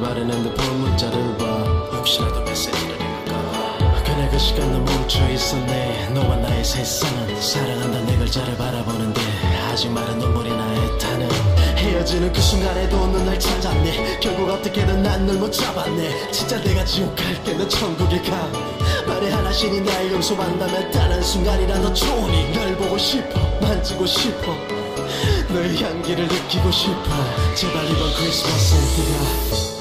마른 핸드폰 문자를 봐. 혹시라도 메시지를 읽을까. 그래 그 시간 넌 멈춰있었네. 너와 나의 세상은 사랑한다 내 글자를 바라보는데 아직 마른 눈물이 나에 타는. 헤어지는 그 순간에도 넌 날 찾았네. 결국 어떻게든 난 널 못 잡았네. 진짜 내가 지옥 갈게 너 천국에 가. 말에 하나씩이 날 용서한다면 단 한순간이라도 좋으니 널 보고 싶어 만지고 싶어 너의 향기를 느끼고 싶어. 제발 이번 크리스마스는 네가